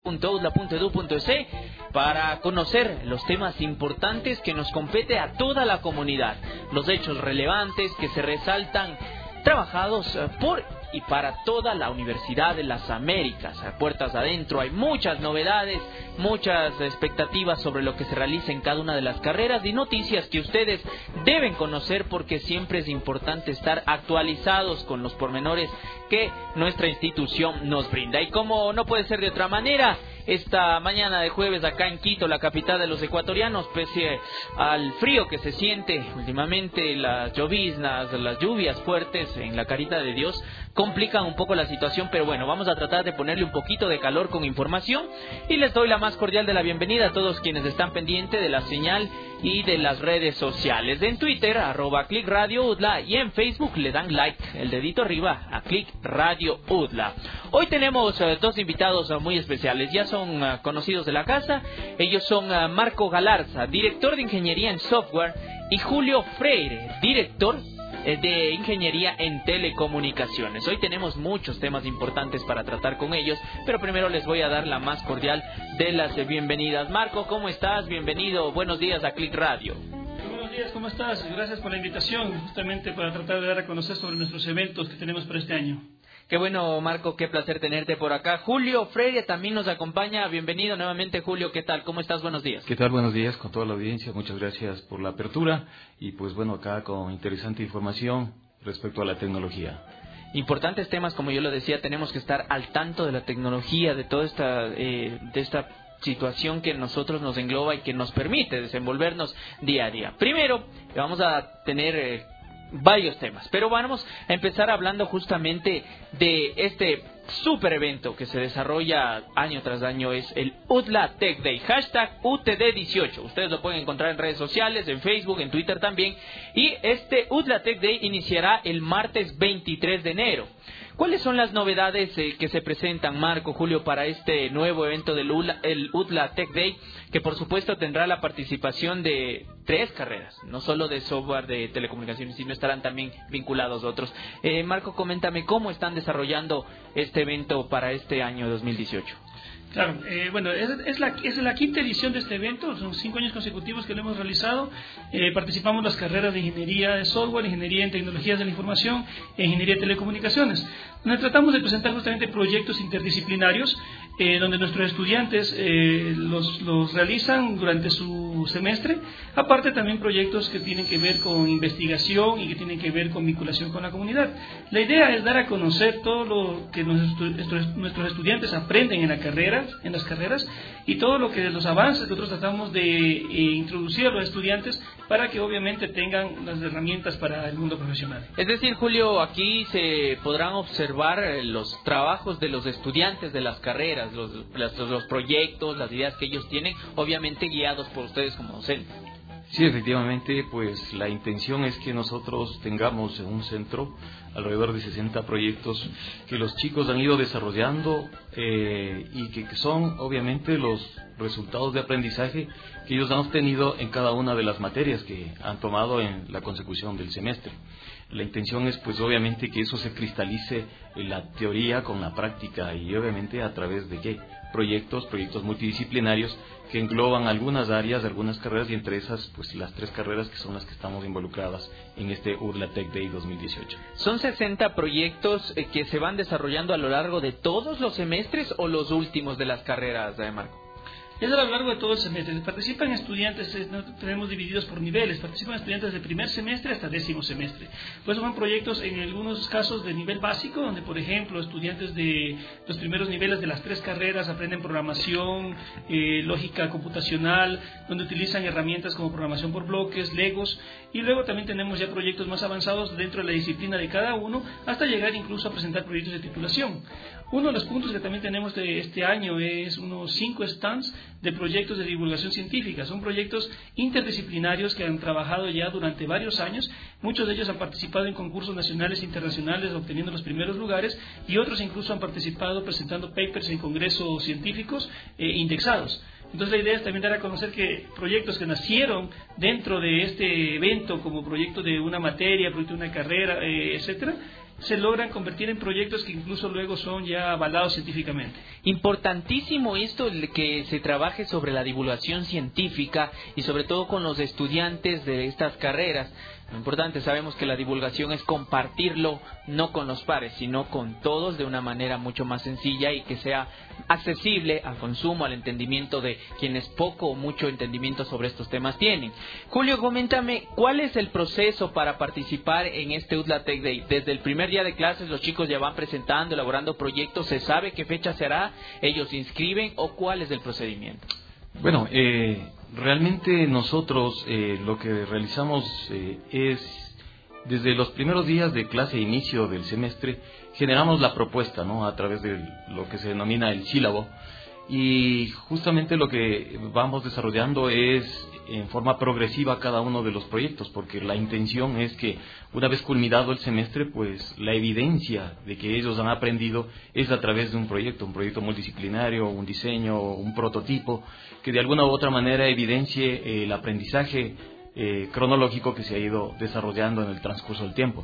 .udla.edu.es para conocer los temas importantes que nos compete a toda la comunidad, los hechos relevantes que se resaltan trabajados por y para toda la Universidad de las Américas. A puertas adentro hay muchas novedades, muchas expectativas sobre lo que se realiza en cada una de las carreras y noticias que ustedes deben conocer, porque siempre es importante estar actualizados con los pormenores que nuestra institución nos brinda. Y como no puede ser de otra manera, esta mañana de jueves acá en Quito, la capital de los ecuatorianos, pese al frío que se siente últimamente, las lloviznas, las lluvias fuertes en la carita de Dios complican un poco la situación, pero bueno, vamos a tratar de ponerle un poquito de calor con información y les doy la más cordial de la bienvenida a todos quienes están pendientes de la señal y de las redes sociales. En Twitter, @ClickRadioUdla, y en Facebook le dan like, el dedito arriba, a Click Radio Udla. Hoy tenemos dos invitados muy especiales, ya son conocidos de la casa. Ellos son Marco Galarza, director de Ingeniería en Software, y Julio Freire, director de Ingeniería en Telecomunicaciones. Hoy tenemos muchos temas importantes para tratar con ellos, pero primero les voy a dar la más cordial de las bienvenidas. Marco, ¿cómo estás? Bienvenido, buenos días a Click Radio. Buenos días, ¿cómo estás? Gracias por la invitación, justamente para tratar de dar a conocer sobre nuestros eventos que tenemos para este año. Qué bueno, Marco, qué placer tenerte por acá. Julio Freire también nos acompaña. Bienvenido nuevamente, Julio. ¿Qué tal? ¿Cómo estás? Buenos días. ¿Qué tal? Buenos días con toda la audiencia. Muchas gracias por la apertura. Y pues bueno, acá con interesante información respecto a la tecnología. Importantes temas, como yo lo decía, tenemos que estar al tanto de la tecnología, de toda esta situación que nosotros nos engloba y que nos permite desenvolvernos día a día. Primero, vamos a tener varios temas, pero vamos a empezar hablando justamente de este super evento que se desarrolla año tras año. Es el UDLA Tech Day, hashtag UTD18. Ustedes lo pueden encontrar en redes sociales, en Facebook, en Twitter también. Y este UDLA Tech Day iniciará el martes 23 de enero. ¿Cuáles son las novedades que se presentan, Marco, Julio, para este nuevo evento del UDLA Tech Day, que por supuesto tendrá la participación de 3 carreras, no solo de software de telecomunicaciones, sino estarán también vinculados otros? Marco, coméntame cómo están desarrollando este evento para este año 2018. Claro, bueno, es la quinta edición de este evento, son 5 años consecutivos que lo hemos realizado. Participamos en las carreras de Ingeniería de Software, Ingeniería en Tecnologías de la Información e Ingeniería de Telecomunicaciones, donde tratamos de presentar justamente proyectos interdisciplinarios, donde nuestros estudiantes los realizan durante su semestre, aparte también proyectos que tienen que ver con investigación y que tienen que ver con vinculación con la comunidad. La idea es dar a conocer todo lo que nuestros estudiantes aprenden en las carreras y todo lo que los avances que nosotros tratamos de introducir a los estudiantes para que obviamente tengan las herramientas para el mundo profesional. Es decir, Julio, aquí se podrán observar los trabajos de los estudiantes de las carreras, los proyectos, las ideas que ellos tienen, obviamente guiados por ustedes como docentes. Sí, efectivamente, pues la intención es que nosotros tengamos en un centro alrededor de 60 proyectos que los chicos han ido desarrollando y que son obviamente los resultados de aprendizaje que ellos han obtenido en cada una de las materias que han tomado en la consecución del semestre. La intención es pues obviamente que eso se cristalice en la teoría con la práctica y obviamente a través de ¿qué? Proyectos multidisciplinarios que engloban algunas áreas, algunas carreras, y entre esas pues las 3 carreras que son las que estamos involucradas en este UDLA Tech Day 2018. ¿Son 60 proyectos que se van desarrollando a lo largo de todos los semestres o los últimos de las carreras, Marco? Es a lo largo de todo el semestre. Participan estudiantes, tenemos divididos por niveles, participan estudiantes de primer semestre hasta 10º semestre. Pues son proyectos en algunos casos de nivel básico, donde por ejemplo estudiantes de los primeros niveles de las 3 carreras aprenden programación, lógica computacional, donde utilizan herramientas como programación por bloques, Legos, y luego también tenemos ya proyectos más avanzados dentro de la disciplina de cada uno, hasta llegar incluso a presentar proyectos de titulación. Uno de los puntos que también tenemos de este año es unos 5 stands de proyectos de divulgación científica. Son proyectos interdisciplinarios que han trabajado ya durante varios años. Muchos de ellos han participado en concursos nacionales e internacionales obteniendo los primeros lugares, y otros incluso han participado presentando papers en congresos científicos indexados. Entonces la idea es también dar a conocer que proyectos que nacieron dentro de este evento como proyecto de una materia, proyecto de una carrera, etcétera, se logran convertir en proyectos que incluso luego son ya avalados científicamente. Importantísimo esto, que se trabaje sobre la divulgación científica y sobre todo con los estudiantes de estas carreras. Lo importante, sabemos que la divulgación es compartirlo no con los pares, sino con todos de una manera mucho más sencilla y que sea accesible al consumo, al entendimiento de quienes poco o mucho entendimiento sobre estos temas tienen. Julio, coméntame, ¿cuál es el proceso para participar en este UDLA Tech Day? Desde el primer día de clases los chicos ya van presentando, elaborando proyectos, ¿se sabe qué fecha será? ¿Ellos se inscriben o cuál es el procedimiento? Bueno, realmente nosotros lo que realizamos es, desde los primeros días de clase, inicio del semestre, generamos la propuesta, ¿no?, a través de lo que se denomina el sílabo, y justamente lo que vamos desarrollando es en forma progresiva cada uno de los proyectos, porque la intención es que una vez culminado el semestre, pues la evidencia de que ellos han aprendido es a través de un proyecto multidisciplinario, un diseño, un prototipo, que de alguna u otra manera evidencie el aprendizaje cronológico que se ha ido desarrollando en el transcurso del tiempo.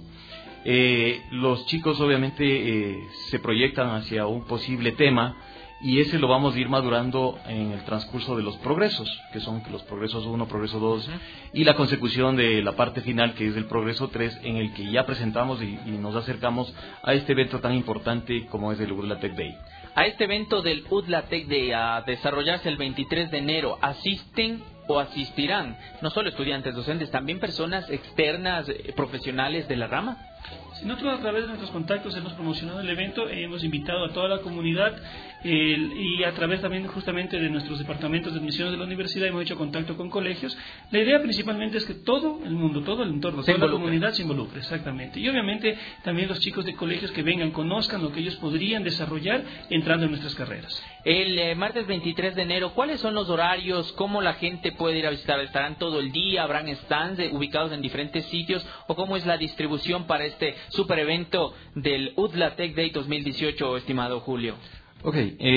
Los chicos obviamente se proyectan hacia un posible tema, y ese lo vamos a ir madurando en el transcurso de los progresos, que son los progresos 1, progreso 2, y la consecución de la parte final, que es el progreso 3, en el que ya presentamos y nos acercamos a este evento tan importante como es el UDLA Tech Day. A este evento del UDLA Tech Day, a desarrollarse el 23 de enero, ¿asisten o asistirán no solo estudiantes docentes, también personas externas, profesionales de la rama? Nosotros, a través de nuestros contactos, hemos promocionado el evento, hemos invitado a toda la comunidad y a través también justamente de nuestros departamentos de admisiones de la universidad hemos hecho contacto con colegios. La idea principalmente es que todo el mundo, todo el entorno, toda la comunidad se involucre, exactamente. Y obviamente también los chicos de colegios que vengan, conozcan lo que ellos podrían desarrollar entrando en nuestras carreras. El martes 23 de enero, ¿cuáles son los horarios? ¿Cómo la gente puede ir a visitar? ¿Estarán todo el día? ¿Habrán stands ubicados en diferentes sitios? ¿O cómo es la distribución para este super evento del UDLA Tech Day 2018, estimado Julio? Ok,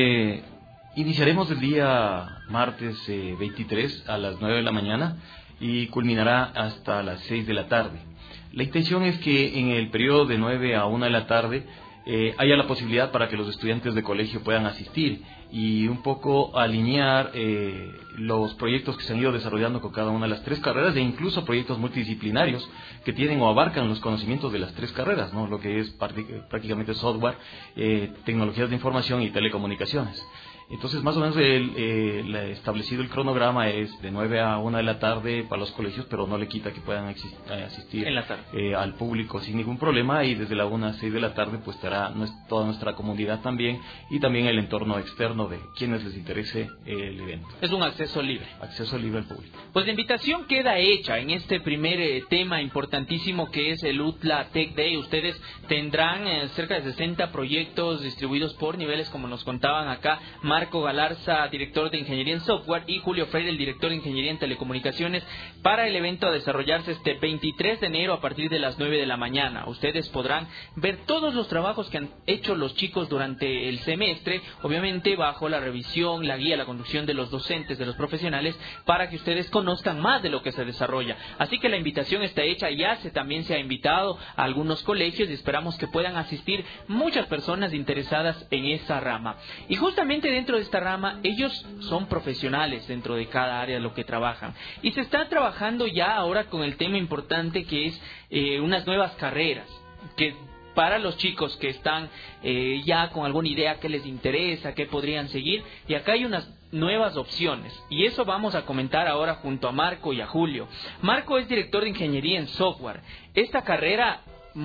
iniciaremos el día martes 23 a las 9 de la mañana y culminará hasta las 6 de la tarde. La intención es que en el periodo de 9 a 1 de la tarde haya la posibilidad para que los estudiantes de colegio puedan asistir y un poco alinear los proyectos que se han ido desarrollando con cada una de las tres carreras, e incluso proyectos multidisciplinarios que tienen o abarcan los conocimientos de las tres carreras, ¿no?, lo que es prácticamente software, tecnologías de información y telecomunicaciones. Entonces, más o menos establecido el cronograma es de 9 a 1 de la tarde para los colegios, pero no le quita que puedan asistir en la tarde al público sin ningún problema, y desde la 1 a 6 de la tarde pues estará toda nuestra comunidad también, y también el entorno externo de quienes les interese el evento. Es un acceso libre. Acceso libre al público. Pues la invitación queda hecha en este primer tema importantísimo que es el UDLA Tech Day. Ustedes tendrán cerca de 60 proyectos distribuidos por niveles, como nos contaban acá Marco Galarza, director de Ingeniería en Software, y Julio Freire, el director de Ingeniería en Telecomunicaciones, para el evento a desarrollarse este 23 de enero a partir de las 9 de la mañana. Ustedes podrán ver todos los trabajos que han hecho los chicos durante el semestre, obviamente bajo la revisión, la guía, la conducción de los docentes, de los profesionales, para que ustedes conozcan más de lo que se desarrolla. Así que la invitación está hecha, también se ha invitado a algunos colegios y esperamos que puedan asistir muchas personas interesadas en esa rama. Y justamente dentro de esta rama, ellos son profesionales dentro de cada área de lo que trabajan. Y se está trabajando ya ahora con el tema importante que es unas nuevas carreras, que para los chicos que están ya con alguna idea que les interesa, que podrían seguir, y acá hay unas nuevas opciones, y eso vamos a comentar ahora junto a Marco y a Julio. Marco es director de Ingeniería en Software. Esta carrera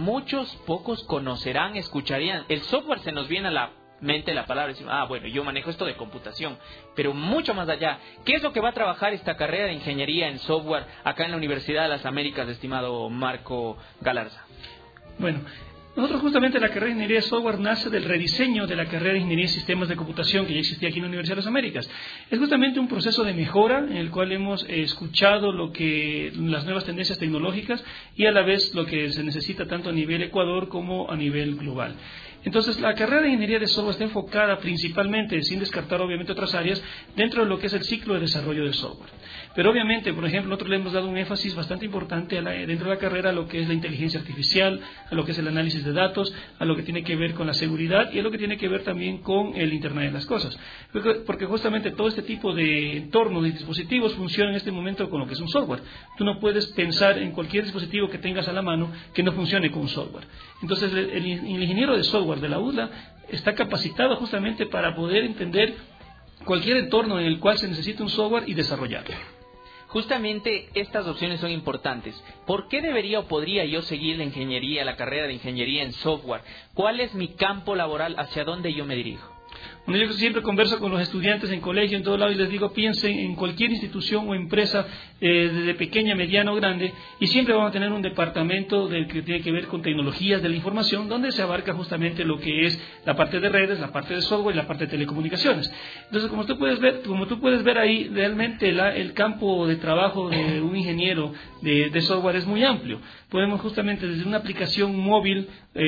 pocos conocerán, escucharían. El software se nos viene a la mente la palabra, decimos, bueno, yo manejo esto de computación, pero mucho más allá. ¿Qué es lo que va a trabajar esta carrera de Ingeniería en Software acá en la Universidad de las Américas, estimado Marco Galarza? Bueno, nosotros justamente la carrera de Ingeniería de Software nace del rediseño de la carrera de Ingeniería de Sistemas de Computación que ya existía aquí en la Universidad de las Américas. Es justamente un proceso de mejora en el cual hemos escuchado las nuevas tendencias tecnológicas y a la vez lo que se necesita tanto a nivel Ecuador como a nivel global. Entonces, la carrera de ingeniería de software está enfocada principalmente, sin descartar obviamente otras áreas, dentro de lo que es el ciclo de desarrollo de software. Pero obviamente, por ejemplo, nosotros le hemos dado un énfasis bastante importante dentro de la carrera a lo que es la inteligencia artificial, a lo que es el análisis de datos, a lo que tiene que ver con la seguridad y a lo que tiene que ver también con el Internet de las cosas. Porque justamente todo este tipo de entornos y dispositivos funcionan en este momento con lo que es un software. Tú no puedes pensar en cualquier dispositivo que tengas a la mano que no funcione con un software. Entonces, el ingeniero de software de la UDLA está capacitado justamente para poder entender cualquier entorno en el cual se necesite un software y desarrollarlo. Justamente estas opciones son importantes. ¿Por qué debería o podría yo seguir la ingeniería, la carrera de ingeniería en software? ¿Cuál es mi campo laboral? ¿Hacia dónde yo me dirijo? Bueno, yo siempre converso con los estudiantes en colegio, en todo lado, y les digo, piensen en cualquier institución o empresa, desde pequeña, mediana o grande, y siempre vamos a tener un departamento que tiene que ver con tecnologías de la información, donde se abarca justamente lo que es la parte de redes, la parte de software y la parte de telecomunicaciones. Entonces, como tú puedes ver ahí, realmente el campo de trabajo de un ingeniero de software es muy amplio. Podemos justamente desde una aplicación móvil,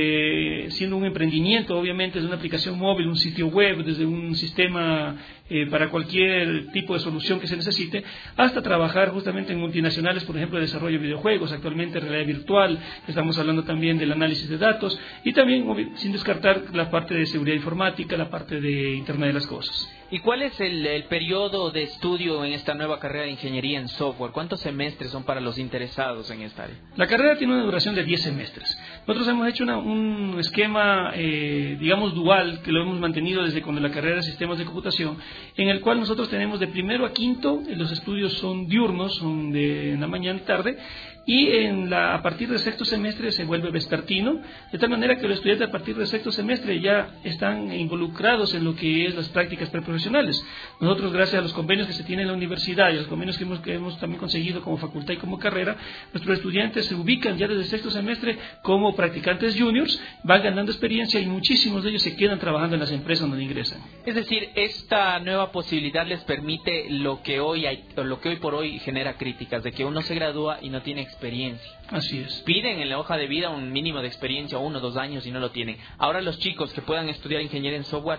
siendo un emprendimiento, obviamente, desde una aplicación móvil, un sitio web, desde un sistema para cualquier tipo de solución que se necesite, hasta trabajar justamente en multinacionales, por ejemplo, de desarrollo de videojuegos, actualmente realidad virtual, estamos hablando también del análisis de datos, y también, sin descartar, la parte de seguridad informática, la parte de Internet de las cosas. ¿Y cuál es el periodo de estudio en esta nueva carrera de ingeniería en software? ¿Cuántos semestres son para los interesados en esta área? La carrera tiene una duración de 10 semestres. Nosotros hemos hecho un esquema, digamos, dual, que lo hemos mantenido desde cuando la carrera de sistemas de computación, en el cual nosotros tenemos de primero a quinto, los estudios son diurnos, son de la mañana y tarde, y a partir del sexto semestre se vuelve vespertino, de tal manera que los estudiantes a partir del sexto semestre ya están involucrados en lo que es las prácticas preprofesionales. Nosotros, gracias a los convenios que se tienen en la universidad y a los convenios que hemos también conseguido como facultad y como carrera, nuestros estudiantes se ubican ya desde el sexto semestre como practicantes juniors, van ganando experiencia y muchísimos de ellos se quedan trabajando en las empresas donde ingresan. Es decir, esta nueva posibilidad les permite lo que hoy por hoy genera críticas, de que uno se gradúa y no tiene experiencia. Así es. Piden en la hoja de vida un mínimo de experiencia, 1 o 2 años, y no lo tienen. Ahora los chicos que puedan estudiar ingeniería en software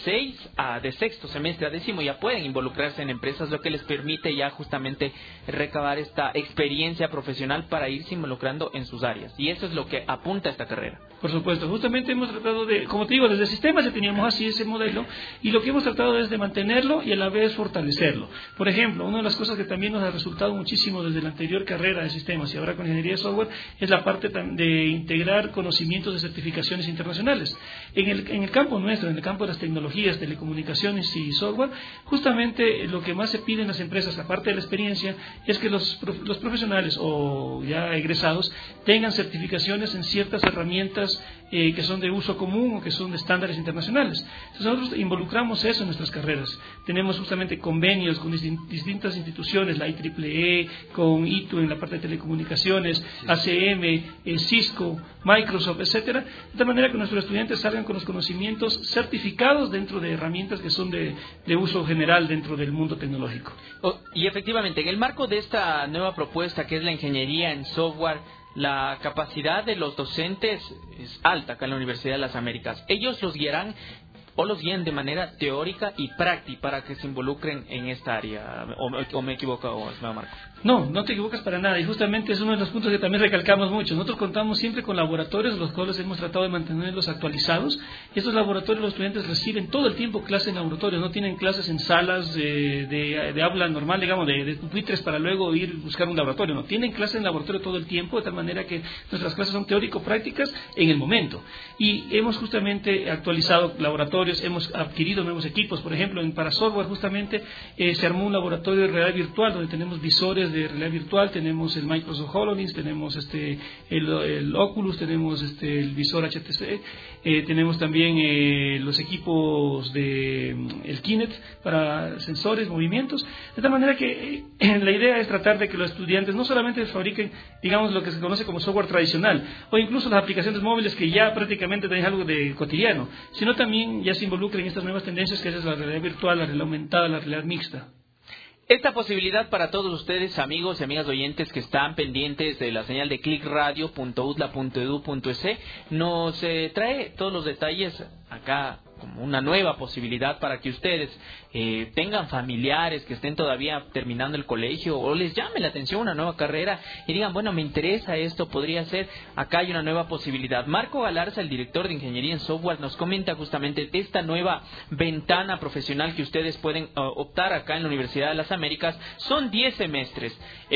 de sexto semestre a décimo ya pueden involucrarse en empresas, lo que les permite ya justamente recabar esta experiencia profesional para irse involucrando en sus áreas. Y eso es lo que apunta esta carrera. Por supuesto, justamente hemos tratado de, como te digo, desde sistemas ya teníamos así ese modelo, y lo que hemos tratado es de mantenerlo y a la vez fortalecerlo. Por ejemplo, una de las cosas que también nos ha resultado muchísimo desde la anterior carrera de sistemas y ahora con ingeniería de software es la parte de integrar conocimientos de certificaciones internacionales. En el campo nuestro, en el campo de las tecnologías, telecomunicaciones y software, justamente lo que más se pide en las empresas, aparte de la experiencia, es que los profesionales o ya egresados tengan certificaciones en ciertas herramientas que son de uso común o que son de estándares internacionales. Entonces nosotros involucramos eso en nuestras carreras. Tenemos justamente convenios con distintas instituciones, la IEEE, con ITU en la parte de telecomunicaciones, ACM, Cisco, Microsoft, etcétera, de tal manera que nuestros estudiantes salgan con los conocimientos certificados dentro de herramientas que son de uso general dentro del mundo tecnológico. Y efectivamente, en el marco de esta nueva propuesta que es la ingeniería en software, la capacidad de los docentes es alta acá en la Universidad de las Américas. Ellos los guiarán o los guían de manera teórica y práctica para que se involucren en esta área. ¿O me equivoco, Marco? No te equivocas para nada, y justamente es uno de los puntos que también recalcamos mucho. Nosotros contamos siempre con laboratorios, los cuales hemos tratado de mantenerlos actualizados, y estos laboratorios los estudiantes reciben todo el tiempo clases en laboratorios, no tienen clases en salas de aula normal, digamos, de pupitres para luego ir a buscar un laboratorio, no, tienen clases en laboratorio todo el tiempo, de tal manera que nuestras clases son teórico-prácticas en el momento. Y hemos justamente actualizado laboratorios, hemos adquirido nuevos equipos, por ejemplo, para software justamente se armó un laboratorio de realidad virtual donde tenemos visores de realidad virtual, tenemos el Microsoft HoloLens, tenemos el Oculus, tenemos el visor HTC, tenemos también los equipos el Kinect para sensores, movimientos, de tal manera que la idea es tratar de que los estudiantes no solamente fabriquen, digamos, lo que se conoce como software tradicional, o incluso las aplicaciones móviles que ya prácticamente tienen algo de cotidiano, sino también ya se involucren en estas nuevas tendencias que es la realidad virtual, la realidad aumentada, la realidad mixta. Esta posibilidad para todos ustedes, amigos y amigas oyentes que están pendientes de la señal de clickradio.utla.edu.es, nos trae todos los detalles acá como una nueva posibilidad para que ustedes tengan familiares que estén todavía terminando el colegio o les llame la atención una nueva carrera y digan, bueno, me interesa esto, podría ser, acá hay una nueva posibilidad. Marco Galarza, el director de Ingeniería en Software, nos comenta justamente de esta nueva ventana profesional que ustedes pueden optar acá en la Universidad de las Américas. Son 10 semestres,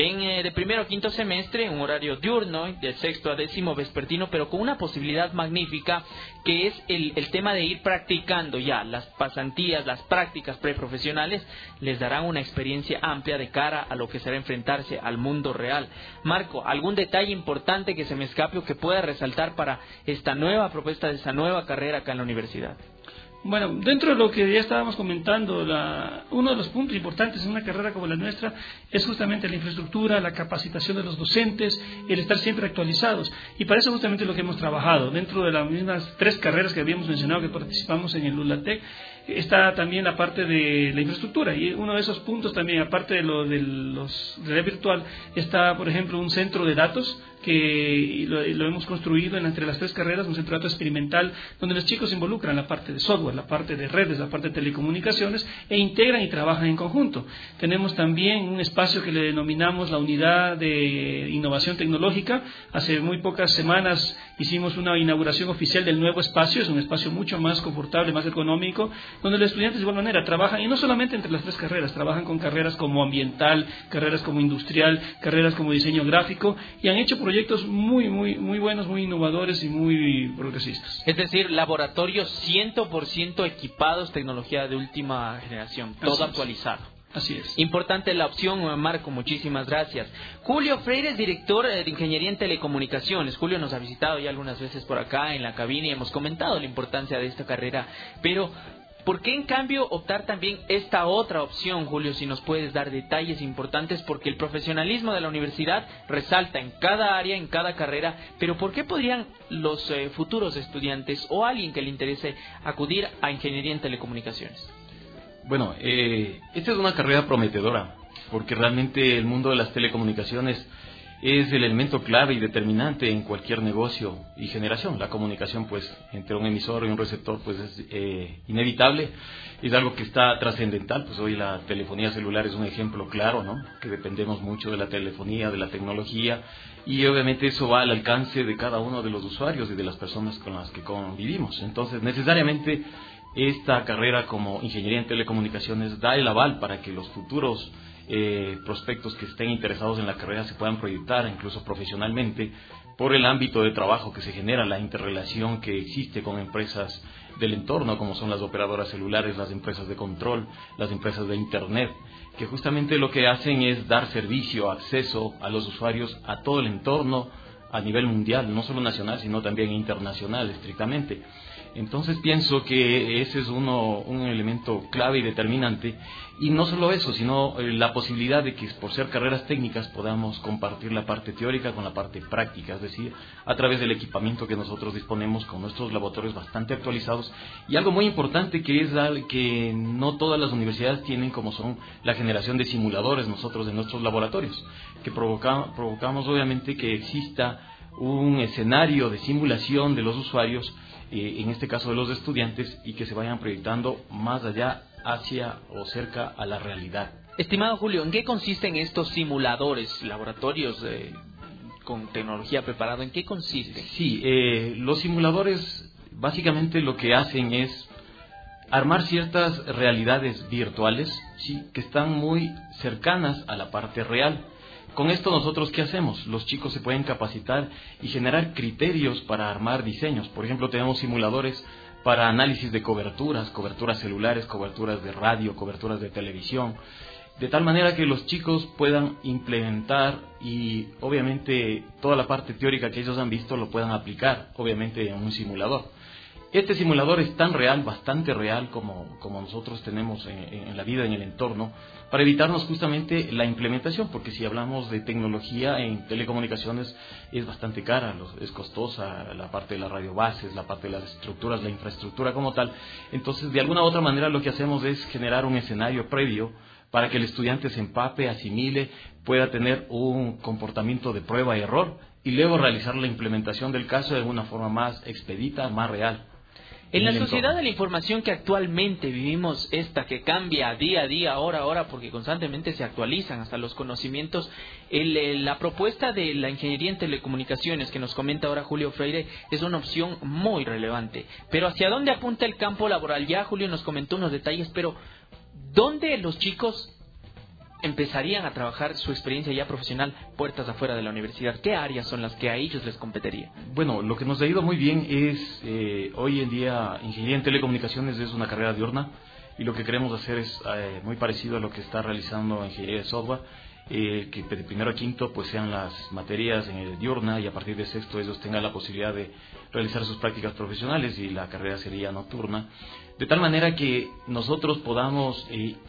de primero a quinto semestre, un horario diurno, de sexto a décimo vespertino, pero con una posibilidad magnífica que es el tema de ir practicando ya las pasantías, las prácticas preprofesionales, les darán una experiencia amplia de cara a lo que será enfrentarse al mundo real. Marco, ¿algún detalle importante que se me escape o que pueda resaltar para esta nueva propuesta de esta nueva carrera acá en la universidad? Bueno, dentro de lo que ya estábamos comentando, uno de los puntos importantes en una carrera como la nuestra es justamente la infraestructura, la capacitación de los docentes, el estar siempre actualizados. Y para eso justamente lo que hemos trabajado. Dentro de las mismas 3 carreras que habíamos mencionado que participamos en el UTLATEC, está también la parte de la infraestructura. Y uno de esos puntos también, aparte de lo de los realidad virtual, está, por ejemplo, un centro de datos que lo hemos construido entre las 3 carreras, un centro de datos experimental donde los chicos involucran la parte de software, la parte de redes, la parte de telecomunicaciones e integran y trabajan en conjunto. Tenemos también un espacio que le denominamos la unidad de innovación tecnológica. Hace muy pocas semanas hicimos una inauguración oficial del nuevo espacio. Es un espacio mucho más confortable, más económico, donde los estudiantes de igual manera trabajan, y no solamente entre las 3 carreras, trabajan con carreras como ambiental, carreras como industrial, carreras como diseño gráfico, y han hecho proyectos muy buenos, muy innovadores y muy progresistas. Es decir, laboratorios 100% equipados, tecnología de última generación, todo actualizado. Así es. Importante la opción, Marco, muchísimas gracias. Julio Freire es director de Ingeniería en Telecomunicaciones. Julio nos ha visitado ya algunas veces por acá en la cabina y hemos comentado la importancia de esta carrera, pero ¿por qué en cambio optar también esta otra opción, Julio? Si nos puedes dar detalles importantes, porque el profesionalismo de la universidad resalta en cada área, en cada carrera, pero ¿por qué podrían los futuros estudiantes o alguien que le interese acudir a Ingeniería en Telecomunicaciones? Bueno, esta es una carrera prometedora, porque realmente el mundo de las telecomunicaciones es el elemento clave y determinante en cualquier negocio y generación. La comunicación, pues, entre un emisor y un receptor, pues, es inevitable, es algo que está trascendental. Pues hoy la telefonía celular es un ejemplo claro, ¿no?, que dependemos mucho de la telefonía, de la tecnología, y obviamente eso va al alcance de cada uno de los usuarios y de las personas con las que convivimos. Entonces, necesariamente, esta carrera como Ingeniería en Telecomunicaciones da el aval para que los futuros prospectos que estén interesados en la carrera se puedan proyectar incluso profesionalmente por el ámbito de trabajo que se genera, la interrelación que existe con empresas del entorno como son las operadoras celulares, las empresas de control, las empresas de internet, que justamente lo que hacen es dar servicio, acceso a los usuarios a todo el entorno a nivel mundial, no solo nacional sino también internacional estrictamente. Entonces pienso que ese es un elemento clave y determinante, y no solo eso, sino la posibilidad de que por ser carreras técnicas podamos compartir la parte teórica con la parte práctica, es decir, a través del equipamiento que nosotros disponemos con nuestros laboratorios bastante actualizados, y algo muy importante que es que no todas las universidades tienen, como son la generación de simuladores nosotros en nuestros laboratorios, que provocamos obviamente que exista un escenario de simulación de los usuarios, en este caso de los estudiantes, y que se vayan proyectando más allá, hacia o cerca a la realidad. Estimado Julio, ¿en qué consisten estos simuladores, laboratorios con tecnología preparada? ¿En qué consisten? Sí, los simuladores básicamente lo que hacen es armar ciertas realidades virtuales, sí, que están muy cercanas a la parte real. Con esto nosotros, ¿qué hacemos? Los chicos se pueden capacitar y generar criterios para armar diseños. Por ejemplo, tenemos simuladores para análisis de coberturas celulares, coberturas de radio, coberturas de televisión, de tal manera que los chicos puedan implementar y obviamente toda la parte teórica que ellos han visto lo puedan aplicar, obviamente en un simulador. Este simulador es tan real, bastante real, como nosotros tenemos en la vida, en el entorno, para evitarnos justamente la implementación, porque si hablamos de tecnología en telecomunicaciones es bastante cara, es costosa la parte de las radiobases, la parte de las estructuras, la infraestructura como tal. Entonces, de alguna u otra manera lo que hacemos es generar un escenario previo para que el estudiante se empape, asimile, pueda tener un comportamiento de prueba y error y luego realizar la implementación del caso de una forma más expedita, más real. En la sociedad de la información que actualmente vivimos, esta que cambia día a día, hora a hora, porque constantemente se actualizan hasta los conocimientos, la propuesta de la ingeniería en telecomunicaciones que nos comenta ahora Julio Freire es una opción muy relevante. Pero ¿hacia dónde apunta el campo laboral? Ya Julio nos comentó unos detalles, pero ¿dónde los chicos empezarían a trabajar su experiencia ya profesional puertas afuera de la universidad? ¿Qué áreas son las que a ellos les competiría? Bueno, lo que nos ha ido muy bien es, hoy en día, ingeniería en telecomunicaciones es una carrera diurna y lo que queremos hacer es muy parecido a lo que está realizando ingeniería de software, que de primero a quinto pues sean las materias diurna y a partir de sexto ellos tengan la posibilidad de realizar sus prácticas profesionales y la carrera sería nocturna, de tal manera que nosotros podamos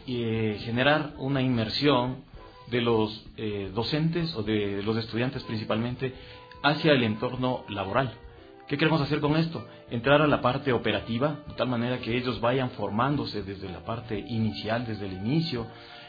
generar una inmersión de los docentes o de los estudiantes principalmente hacia el entorno laboral. ¿Qué queremos hacer con esto? Entrar a la parte operativa, de tal manera que ellos vayan formándose desde la parte inicial, desde el inicio,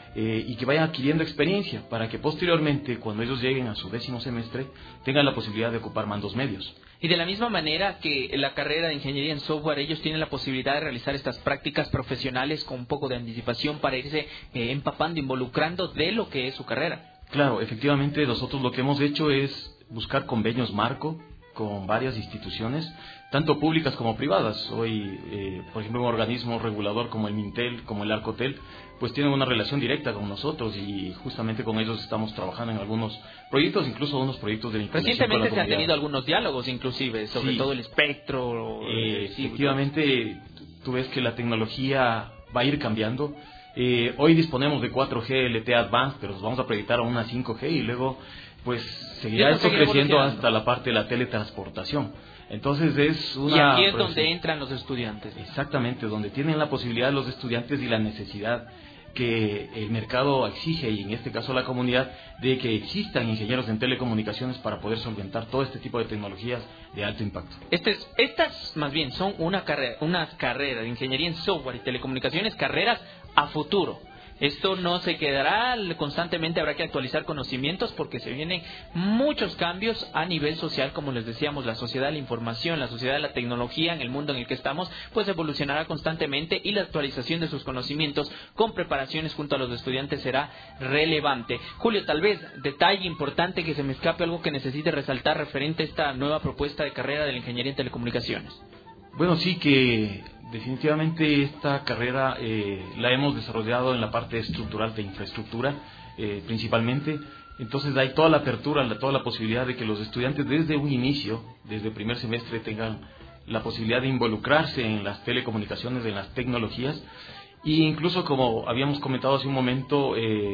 y que vayan adquiriendo experiencia para que posteriormente, cuando ellos lleguen a su 10º semestre, tengan la posibilidad de ocupar mandos medios. Y de la misma manera que la carrera de ingeniería en software, ellos tienen la posibilidad de realizar estas prácticas profesionales con un poco de anticipación para irse empapando, involucrando de lo que es su carrera. Claro, efectivamente nosotros lo que hemos hecho es buscar convenios marco con varias instituciones, tanto públicas como privadas. Hoy, por ejemplo, un organismo regulador como el Mintel, como el Arcotel, pues tienen una relación directa con nosotros y justamente con ellos estamos trabajando en algunos proyectos, incluso unos proyectos de vinculación. Recientemente se han tenido algunos diálogos, inclusive, sobre todo el espectro. Efectivamente, tú ves que la tecnología va a ir cambiando. Hoy disponemos de 4G LTE Advanced, pero nos vamos a proyectar a una 5G y luego pues seguirá esto creciendo hasta la parte de la teletransportación. Entonces es una... Y aquí es donde entran los estudiantes. Exactamente, donde tienen la posibilidad los estudiantes y la necesidad que el mercado exige, y en este caso la comunidad, de que existan ingenieros en telecomunicaciones para poder solventar todo este tipo de tecnologías de alto impacto. Estas más bien son unas carreras de ingeniería en software y telecomunicaciones, carreras a futuro. Esto no se quedará, constantemente habrá que actualizar conocimientos porque se vienen muchos cambios a nivel social, como les decíamos, la sociedad de la información, la sociedad de la tecnología, en el mundo en el que estamos, pues evolucionará constantemente y la actualización de sus conocimientos con preparaciones junto a los estudiantes será relevante. Julio, tal vez detalle importante que se me escape, algo que necesite resaltar referente a esta nueva propuesta de carrera de la ingeniería en telecomunicaciones. Bueno, sí que definitivamente esta carrera la hemos desarrollado en la parte estructural de infraestructura principalmente. Entonces hay toda la apertura, toda la posibilidad de que los estudiantes desde un inicio, desde el primer semestre, tengan la posibilidad de involucrarse en las telecomunicaciones, en las tecnologías, e incluso, como habíamos comentado hace un momento,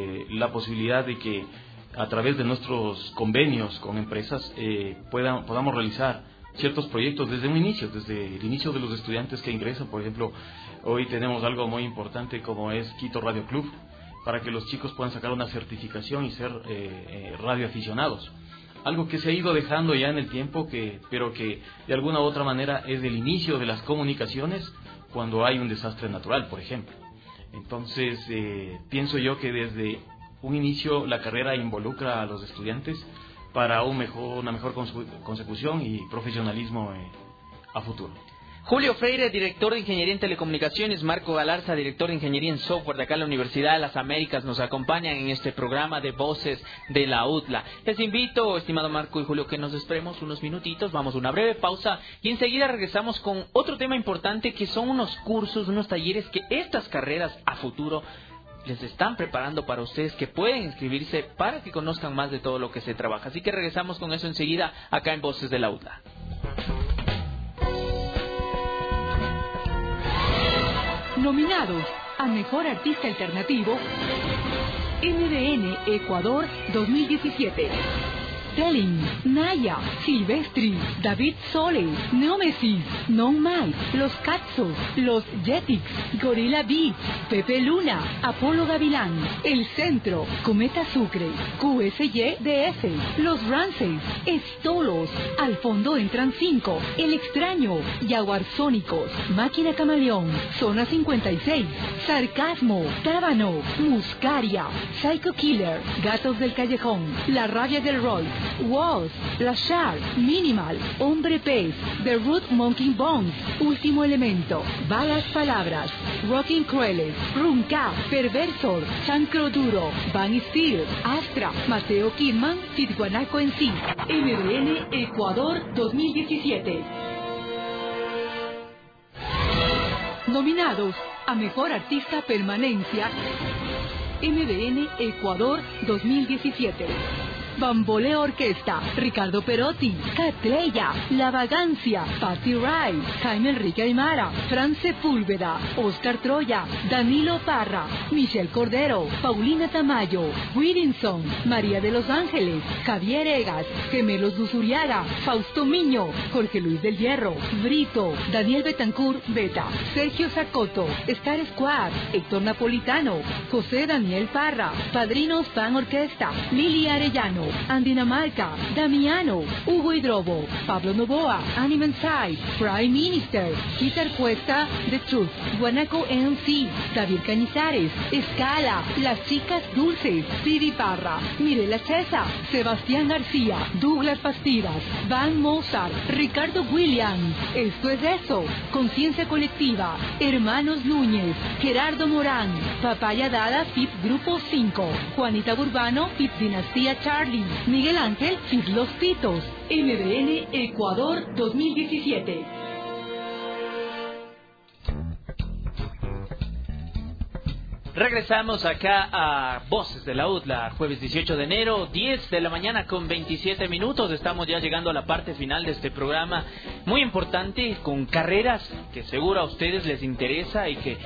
la posibilidad de que a través de nuestros convenios con empresas podamos realizar ciertos proyectos desde un inicio, desde el inicio de los estudiantes que ingresan. Por ejemplo, hoy tenemos algo muy importante como es Quito Radio Club, para que los chicos puedan sacar una certificación y ser radioaficionados. Algo que se ha ido dejando ya en el tiempo, pero que de alguna u otra manera es el inicio de las comunicaciones cuando hay un desastre natural, por ejemplo. Entonces, pienso yo que desde un inicio la carrera involucra a los estudiantes para una mejor consecución y profesionalismo a futuro. Julio Freire, director de Ingeniería en Telecomunicaciones, Marco Galarza, director de Ingeniería en Software de acá en la Universidad de las Américas, nos acompañan en este programa de Voces de la UTLA. Les invito, estimado Marco y Julio, que nos esperemos unos minutitos, vamos a una breve pausa y enseguida regresamos con otro tema importante que son unos cursos, unos talleres que estas carreras a futuro les están preparando para ustedes, que pueden inscribirse para que conozcan más de todo lo que se trabaja. Así que regresamos con eso enseguida acá en Voces de la UTLA. Nominados a Mejor Artista Alternativo, MDN Ecuador 2017. Stelling, Naya, Silvestri, David Sole, Neomesis, Non Mike, Los Katsos, Los Jetix, Gorilla Beats, Pepe Luna, Apolo Gavilán, El Centro, Cometa Sucre, QSY DF, Los Rances, Estolos, al fondo entran 5, El Extraño, Jaguarsónicos, Máquina Camaleón, Zona 56, Sarcasmo, Tábano, Muscaria, Psycho Killer, Gatos del Callejón, La Rabia del Roy, Woz, La Shark, Minimal, Hombre Pez, The Root Monkey Bones, Último Elemento, Balas Palabras, Rocking Crueles, Runca, Perversor, Chancro Duro, Van Steel, Astra, Mateo Kidman, Titguanaco en sí, MBN Ecuador 2017. Nominados a Mejor Artista Permanencia, MBN Ecuador 2017. Bamboleo Orquesta, Ricardo Perotti, Catleya, La Vagancia, Patty Rai, Jaime Enrique Aymara, Fran Sepúlveda, Oscar Troya, Danilo Parra, Michelle Cordero, Paulina Tamayo, Willinson, María de los Ángeles, Javier Egas, Gemelos Duzuriaga, Fausto Miño, Jorge Luis del Hierro, Brito, Daniel Betancourt Beta, Sergio Zacoto, Star Squad, Héctor Napolitano, José Daniel Parra, Padrinos Pan Orquesta, Lili Arellano, Andinamarca, Damiano, Hugo Hidrobo, Pablo Novoa, Animal Side, Prime Minister, Peter Cuesta, The Truth, Guanaco MC, David Cañizares, Escala, Las Chicas Dulces, Vivi Parra, Mirela Cesa, Sebastián García, Douglas Pastidas, Van Mozart, Ricardo Williams, Esto es Eso, Conciencia Colectiva, Hermanos Núñez, Gerardo Morán, Papaya Dada, FIP Grupo 5, Juanita Burbano, FIP Dinastía Charlie, Miguel Ángel, FIP Los Pitos, MBN Ecuador 2017. Regresamos acá a Voces de la UDLA, jueves 18 de enero, 10 de la mañana con 27 minutos. Estamos ya llegando a la parte final de este programa muy importante, con carreras que seguro a ustedes les interesa y que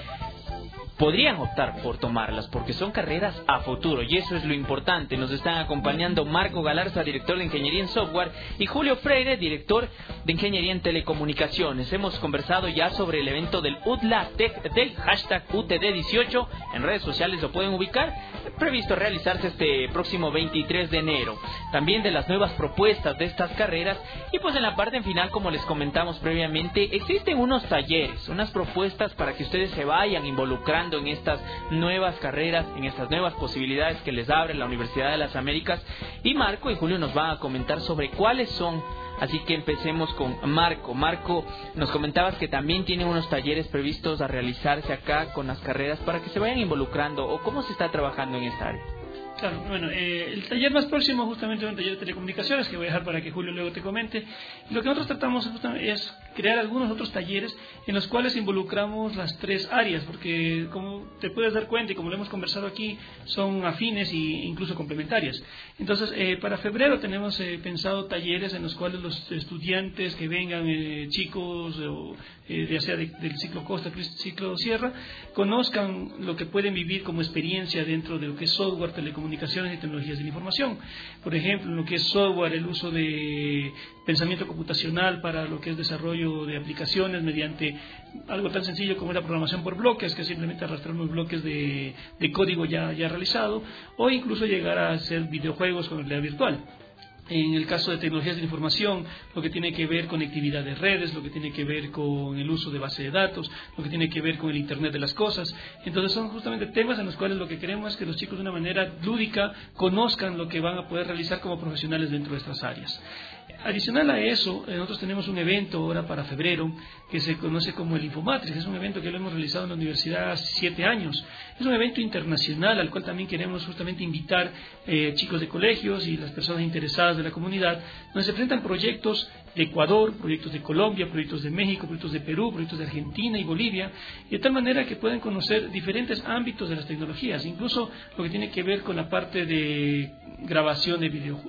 podrían optar por tomarlas, porque son carreras a futuro, y eso es lo importante. Nos están acompañando Marco Galarza, director de Ingeniería en Software, y Julio Freire, director de Ingeniería en Telecomunicaciones. Hemos conversado ya sobre el evento del UDLA Tech Day, hashtag UTD18, en redes sociales lo pueden ubicar, previsto realizarse este próximo 23 de enero. También de las nuevas propuestas de estas carreras, y pues en la parte final, como les comentamos previamente, existen unos talleres, unas propuestas para que ustedes se vayan involucrando en estas nuevas carreras, en estas nuevas posibilidades que les abre la Universidad de las Américas, y Marco y Julio nos van a comentar sobre cuáles son. Así que empecemos con Marco. Marco, nos comentabas que también tienen unos talleres previstos a realizarse acá con las carreras para que se vayan involucrando, o cómo se está trabajando en esta área. Claro, bueno, el taller más próximo justamente es un taller de telecomunicaciones que voy a dejar para que Julio luego te comente. Lo que nosotros tratamos es crear algunos otros talleres en los cuales involucramos las tres áreas, porque como te puedes dar cuenta y como lo hemos conversado aquí, son afines e incluso complementarias. Entonces, para febrero tenemos pensado talleres en los cuales los estudiantes que vengan, chicos, ya sea del ciclo Costa, ciclo Sierra, conozcan lo que pueden vivir como experiencia dentro de lo que es software, telecomunicaciones y tecnologías de la información. Por ejemplo, en lo que es software, el uso de pensamiento computacional para lo que es desarrollo de aplicaciones mediante algo tan sencillo como la programación por bloques, que es simplemente arrastrar unos bloques de código ya realizado, o incluso llegar a hacer videojuegos con realidad virtual. En el caso de tecnologías de la información, lo que tiene que ver con conectividad de redes, lo que tiene que ver con el uso de base de datos, lo que tiene que ver con el Internet de las cosas. Entonces son justamente temas en los cuales lo que queremos es que los chicos de una manera lúdica conozcan lo que van a poder realizar como profesionales dentro de estas áreas. Adicional a eso, nosotros tenemos un evento ahora para febrero que se conoce como el Infomatrix. Es un evento que lo hemos realizado en la universidad hace 7 años. Es un evento internacional al cual también queremos justamente invitar chicos de colegios y las personas interesadas de la comunidad, donde se presentan proyectos de Ecuador, proyectos de Colombia, proyectos de México, proyectos de Perú, proyectos de Argentina y Bolivia, de tal manera que pueden conocer diferentes ámbitos de las tecnologías, incluso lo que tiene que ver con la parte de grabación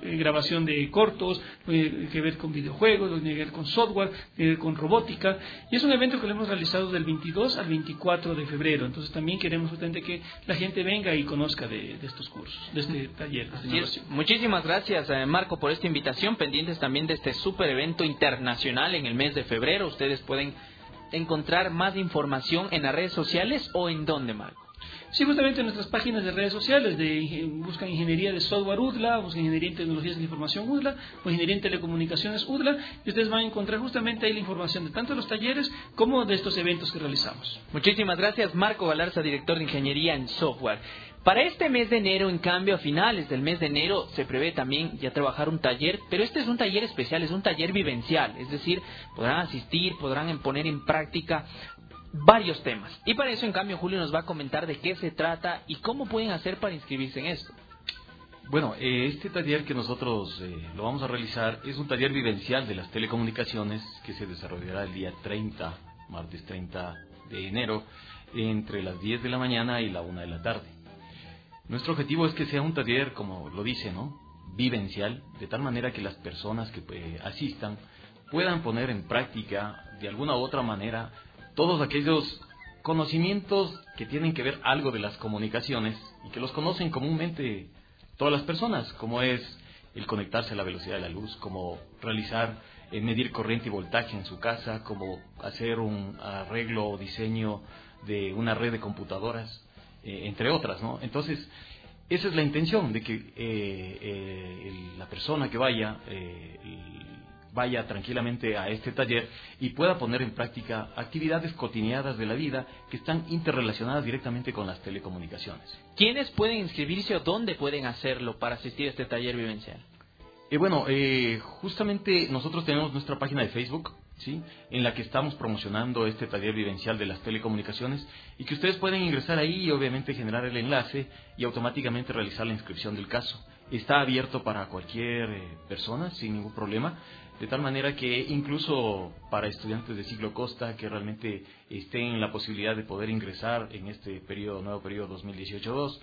de cortos, lo que tiene que ver con videojuegos, lo que tiene que ver con software, lo que tiene que ver con robótica, y es un evento que lo hemos realizado del 22 al 24 de febrero, entonces también queremos justamente que la gente venga y conozca de estos cursos, de este taller. Muchísimas gracias, Marco. Marco, por esta invitación, pendientes también de este super evento internacional en el mes de febrero. Ustedes pueden encontrar más información en las redes sociales o en dónde, Marco. Sí, justamente en nuestras páginas de redes sociales, buscan Ingeniería de Software UDLA, buscan Ingeniería en Tecnologías de la Información UDLA o Ingeniería en Telecomunicaciones UDLA, y ustedes van a encontrar justamente ahí la información de tanto de los talleres como de estos eventos que realizamos. Muchísimas gracias, Marco Galarza, director de Ingeniería en Software. Para este mes de enero, en cambio, a finales del mes de enero, se prevé también ya trabajar un taller, pero este es un taller especial, es un taller vivencial, es decir, podrán asistir, podrán poner en práctica varios temas. Y para eso, en cambio, Julio nos va a comentar de qué se trata y cómo pueden hacer para inscribirse en esto. Bueno, este taller que nosotros lo vamos a realizar es un taller vivencial de las telecomunicaciones que se desarrollará el día 30, martes 30 de enero, entre las 10 de la mañana y la 1 de la tarde. Nuestro objetivo es que sea un taller, como lo dice, ¿no?, vivencial, de tal manera que las personas que asistan puedan poner en práctica de alguna u otra manera todos aquellos conocimientos que tienen que ver algo de las comunicaciones y que los conocen comúnmente todas las personas, como es el conectarse a la velocidad de la luz, como realizar, medir corriente y voltaje en su casa, como hacer un arreglo o diseño de una red de computadoras, entre otras, ¿no? Entonces, esa es la intención, de que la persona que vaya tranquilamente a este taller y pueda poner en práctica actividades cotidianas de la vida que están interrelacionadas directamente con las telecomunicaciones. ¿Quiénes pueden inscribirse o dónde pueden hacerlo para asistir a este taller vivencial? Justamente nosotros tenemos nuestra página de Facebook, ¿sí?, en la que estamos promocionando este taller vivencial de las telecomunicaciones, y que ustedes pueden ingresar ahí y obviamente generar el enlace y automáticamente realizar la inscripción del caso. Está abierto para cualquier persona sin ningún problema, de tal manera que incluso para estudiantes de ciclo costa que realmente estén en la posibilidad de poder ingresar en este nuevo periodo 2018-2,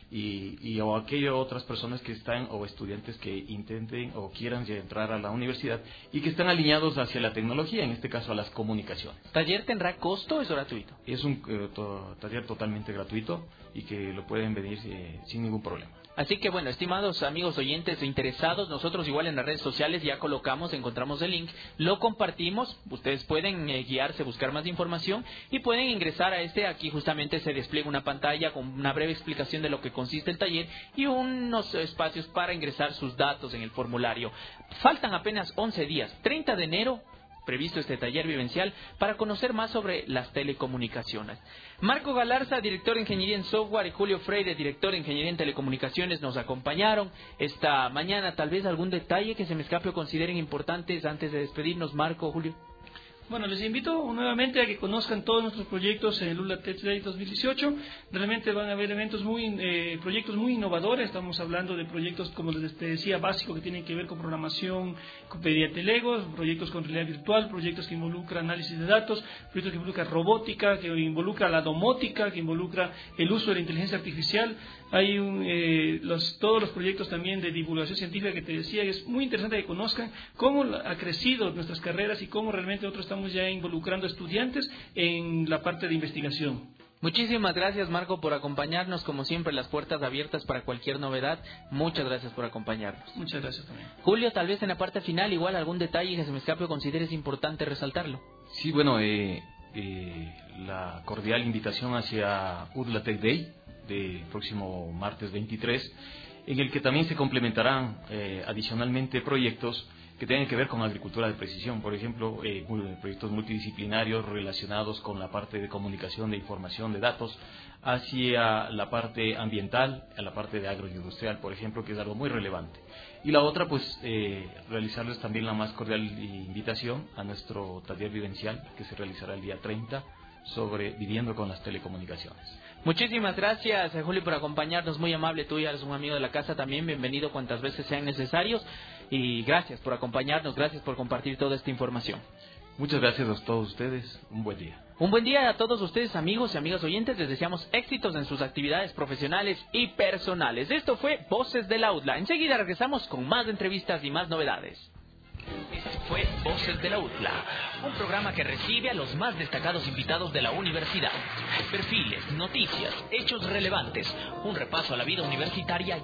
o aquellas otras personas que están, o estudiantes que intenten o quieran ya entrar a la universidad y que están alineados hacia la tecnología, en este caso a las comunicaciones. ¿Taller tendrá costo o es gratuito? Es un taller totalmente gratuito y que lo pueden venir sin ningún problema. Así que bueno, estimados amigos oyentes interesados, nosotros igual en las redes sociales ya encontramos el link, lo compartimos, ustedes pueden guiarse, buscar más información y pueden ingresar a aquí justamente se despliega una pantalla con una breve explicación de lo que consiste el taller y unos espacios para ingresar sus datos en el formulario. Faltan apenas 11 días, 30 de enero, previsto este taller vivencial para conocer más sobre las telecomunicaciones. Marco Galarza, director de Ingeniería en Software, y Julio Freire, director de Ingeniería en Telecomunicaciones, nos acompañaron esta mañana. Tal vez algún detalle que se me escape o consideren importantes antes de despedirnos, Marco, Julio. Bueno, les invito nuevamente a que conozcan todos nuestros proyectos en el UDLA Tech Day 2018. Realmente van a haber proyectos muy innovadores. Estamos hablando de proyectos, como les decía, básicos que tienen que ver con programación, con Legos, proyectos con realidad virtual, proyectos que involucran análisis de datos, proyectos que involucran robótica, que involucra la domótica, que involucra el uso de la inteligencia artificial. Hay todos los proyectos también de divulgación científica que te decía, y es muy interesante que conozcan cómo ha crecido nuestras carreras y cómo realmente nosotros estamos ya involucrando estudiantes en la parte de investigación. Muchísimas gracias, Marco, por acompañarnos. Como siempre, las puertas abiertas para cualquier novedad. Muchas gracias por acompañarnos. Muchas gracias también. Julio, tal vez en la parte final, igual algún detalle que se me escape o consideres importante resaltarlo. Sí, bueno, la cordial invitación hacia UDLA Tech Day del próximo martes 23, en el que también se complementarán adicionalmente proyectos que tengan que ver con agricultura de precisión, por ejemplo, proyectos multidisciplinarios relacionados con la parte de comunicación de información de datos, hacia la parte ambiental, a la parte de agroindustrial, por ejemplo, que es algo muy relevante. Y la otra, pues, realizarles también la más cordial invitación a nuestro taller vivencial que se realizará el día 30 sobre viviendo con las telecomunicaciones. Muchísimas gracias, Julio, por acompañarnos. Muy amable, tú ya eres un amigo de la casa también. Bienvenido cuantas veces sean necesarios. Y gracias por acompañarnos, gracias por compartir toda esta información. Muchas gracias a todos ustedes. Un buen día. Un buen día a todos ustedes, amigos y amigas oyentes. Les deseamos éxitos en sus actividades profesionales y personales. Esto fue Voces del UDLA. Enseguida regresamos con más entrevistas y más novedades. Este fue Voces de la UDLA, un programa que recibe a los más destacados invitados de la universidad. Perfiles, noticias, hechos relevantes, un repaso a la vida universitaria